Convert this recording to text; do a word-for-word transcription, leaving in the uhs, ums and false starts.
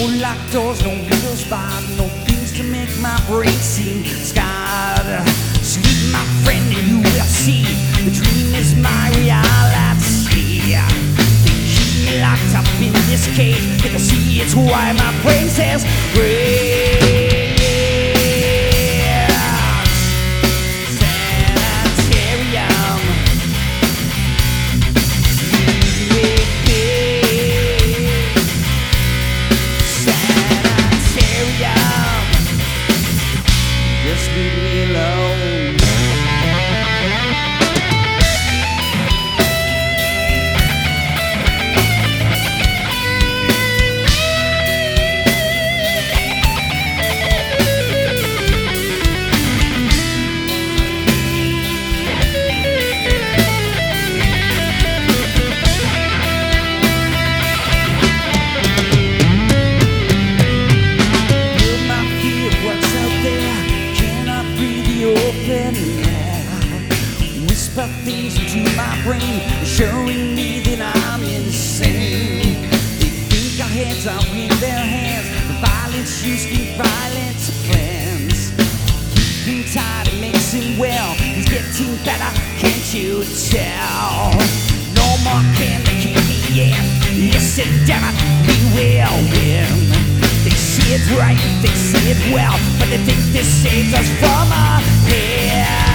locked doors, no windows barred, no things to make my brain seem scarred. Sleep, my friend, and you will see the dream is my reality. They keep me locked up in this cage, and I see it's why my brain says rage. Just leave me alone. Whisper things into my brain, showing me that I'm insane. They think our heads are in their hands, the violence used in violent plans. Keeping tired and mixing well, he's getting better, can't you tell? No more can they keep me in. Listen, damn it, we will win. They see it right, they see it well, but they think this saves us from our head.